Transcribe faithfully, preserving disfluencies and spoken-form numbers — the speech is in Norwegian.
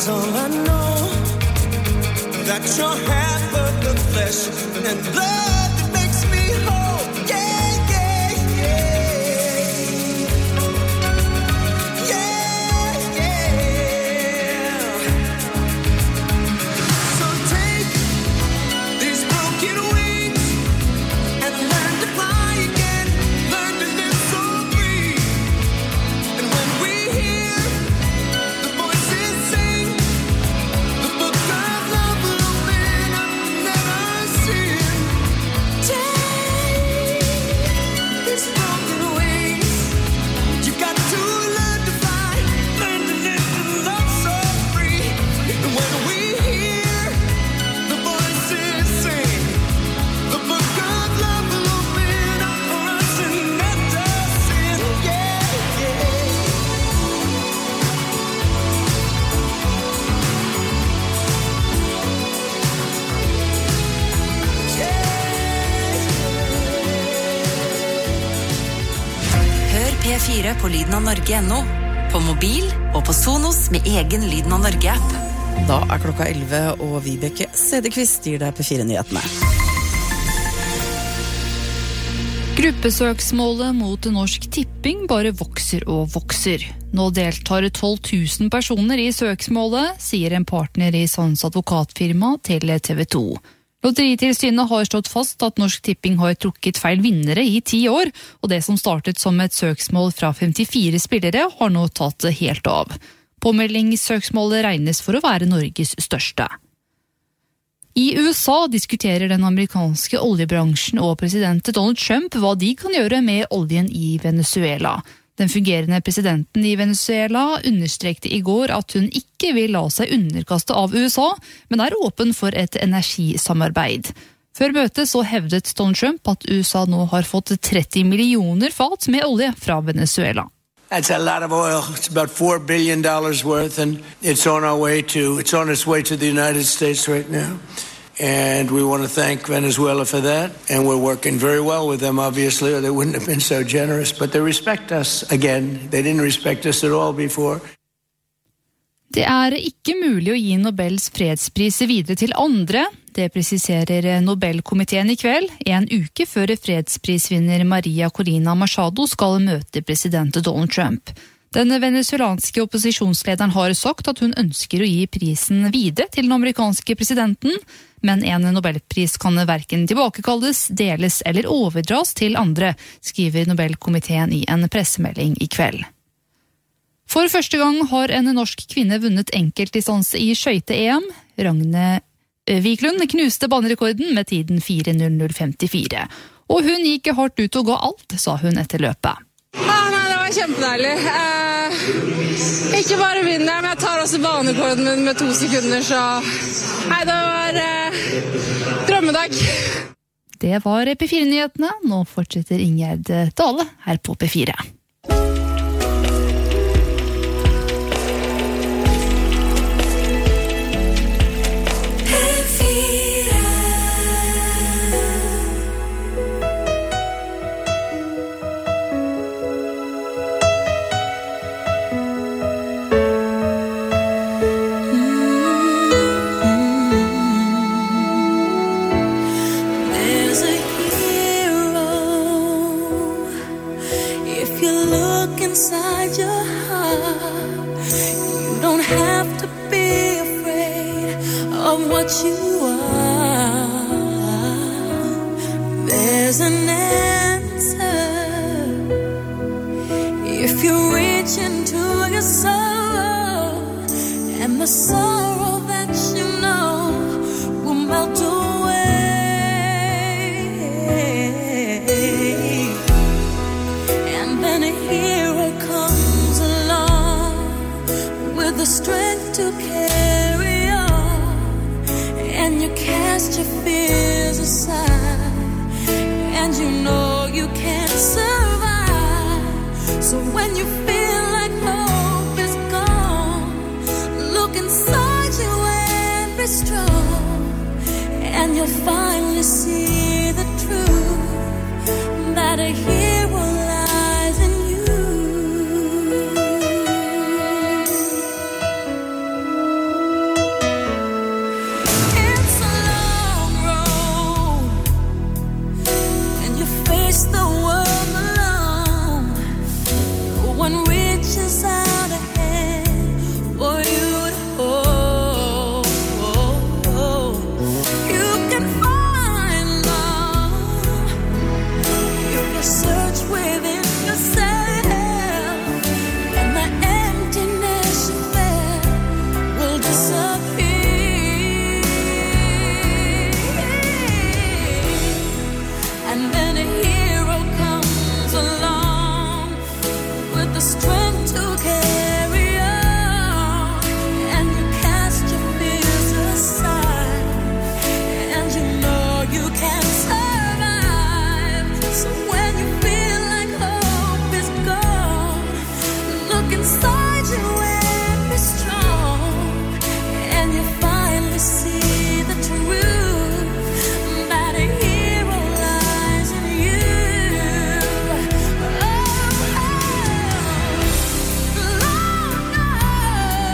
That's all I know. That you're half of the flesh and blood that makes me whole. Yeah, yeah, yeah. Yeah, yeah. So take these broken wings and learn to fly again. Learn to live so free. And when we hear the voices sing, the book of love will open up and never sin. Take these broken wings. You got to learn to fly, learn to live and love so free. And when we hear the voices sing, the book of love will open up for us and never sin. Yeah, yeah. Hør P fire på Lyden av Norge nå, på mobil og på Sonos med egen Lyden av Norge-app. Da er klokka elleve, og Vibeke Sedekvist gir deg P fire-nyhetene. Gruppesøksmålet mot Norsk Tipping bare vokser og vokser. Nå deltar tolv tusen personer i søksmålet, sier en partner i Sands advokatfirma til T V to. Lotteritilsynet har slått fast at Norsk Tipping har trukket feil vinnere i ti år, og det som startet som et søksmål fra femtifire spillere har nå tatt helt av. Påmeldingssøksmålet regnes for å være Norges største. I U S A diskuterer den amerikanske oljebransjen og president Donald Trump hva de kan gjøre med oljen i Venezuela. Den fungerende presidenten i Venezuela understrekte i går at hun ikke vil la seg underkaste av U S A, men er åpen for et energisamarbeid. Før møtet så hevdet Donald Trump at U S A nå har fått tretti millioner fat med olje fra Venezuela. That's a lot of oil. It's about four billion dollars worth, and it's on our way to, it's on its way to the United States right now. And we want to thank Venezuela for that. And we're working very well with them, obviously, or they wouldn't have been so generous. But they respect us again. They didn't respect us at all before. Det er ikke mulig å gi Nobels fredspris videre til andre. Det presiserer Nobelkomiteen i kveld, en uke før fredsprisvinner Maria Corina Machado skal møte president Donald Trump. Den venezuelanske opposisjonslederen har sagt at hun ønsker å gi prisen videre til den amerikanske presidenten, men en Nobelpris kan hverken tilbakekalles, deles eller overdras til andre, skriver Nobelkomiteen i en pressemelding i kveld. For første gang har en norsk kvinne vunnet enkeltdistanse i skøyte-E M. Ragne Viklund knuste banerekorden med tiden fire null null femtifire. Og hun gikk hardt ut og ga alt, sa hun etter løpet. Ah, nei, det var kjempedeilig. Eh, ikke bare vinner jeg, men jeg tar også banerekorden min med to sekunder, så nei, det var eh, drømmedag. Det var P fire-nyhetene. Nå fortsetter Ingjerd Dale her på P fire. Inside your heart, you don't have to be afraid of what you are. There's an answer if you reach into your soul, and the sorrow that you know will melt away. And then a hero comes along with the strength to carry on, and you cast your fears aside, and you know you can't survive. So when you feel like hope is gone, look inside you and be strong, and you'll finally see the truth that a hero